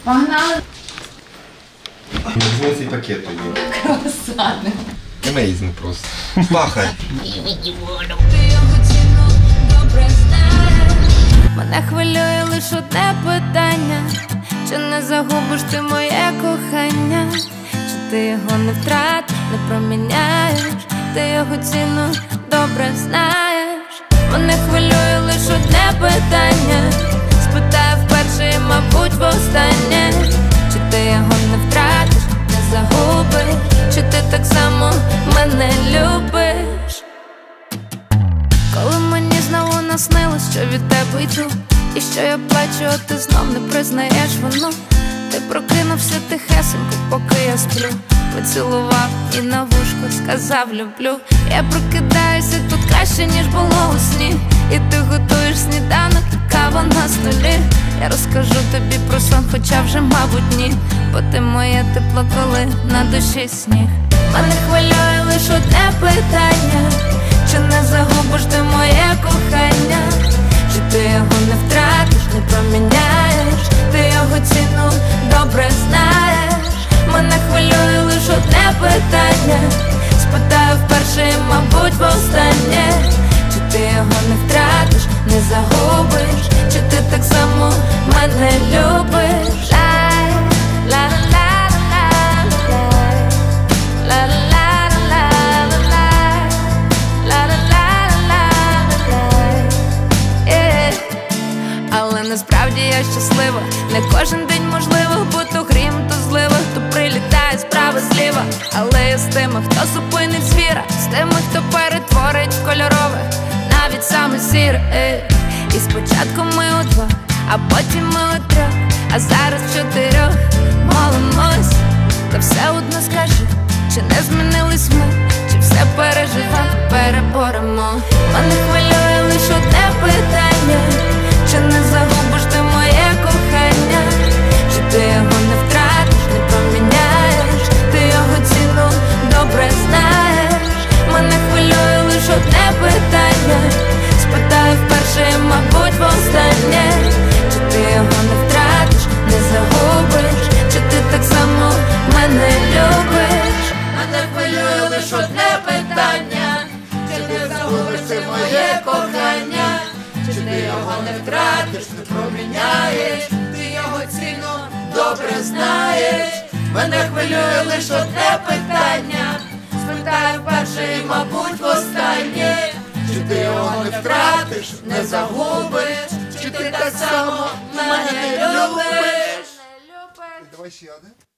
Погнали. Візьми цей пакет тоді. Круасани. Amazing просто. Пахать. Мене хвилює лише одне питання: чи не загубиш ти моє кохання? Чи ти його не втратиш, не проміняєш? Ти його ціну добре знаєш. Мене хвилює лише одне питання, спитаю вперше і, мабуть, востаннє: чи ти його не втратиш, не загубиш? Чи ти так само мене любиш? Коли мені знову наснилось, що від тебе йду, і що я плачу, а ти знов не признаєш воно. Ти прокинувся тихесенько, поки я сплю, поцілував і на вушко сказав люблю. Я прокидаюся тут краще, ніж було у сні, і ти готуєш сніданок і кава на столі. Я розкажу тобі про сон, хоча вже, мабуть, ні, бо ти моє тепло, коли на душі сніг. Мене хвилює лише одне питання: чи не загубиш ти моє кохання? Чи ти його не втратиш, не проміняєш? Ти його ціну добре знаєш. Мене хвилює лише одне питання, спитаю вперше і, мабуть, востаннє: чи ти його не втратиш, не загубиш? Чи ти так само мене любиш? Але насправді я щаслива. Не кожен день можливо, бо то грім, то злива, то прилітає справа зліва. Але я з тими, хто зупинить звіра, з тими, хто перетворить в кольорове навіть саме сіре. І спочатку ми удвох, а потім ми утрьох, а зараз чотирьох молимось. Та все одно скажи, чи не змінились ми, чи все переживемо, переборемо. Мене хвилює лише одне питання: чи не загубиш ти моє кохання? Чи ти його не втратиш, не проміняєш? Ти його ціну добре знаєш. Мене хвилює лише одне питання, спитаю вперше і, мабуть, востаннє: чи ти його не втратиш, не загубиш? Чи ти так само мене любиш? Мене хвилює лише одне питання: чи не загубиш ти моє кохання? Чи ти його не втратиш, не проміняєш? Ти його ціну добре знаєш. Мене хвилює лише одне питання, спитаю вперше і, мабуть, востаннє: чи ти його не втратиш, не загубиш? Чи ти так само мене любиш? Давай ще один.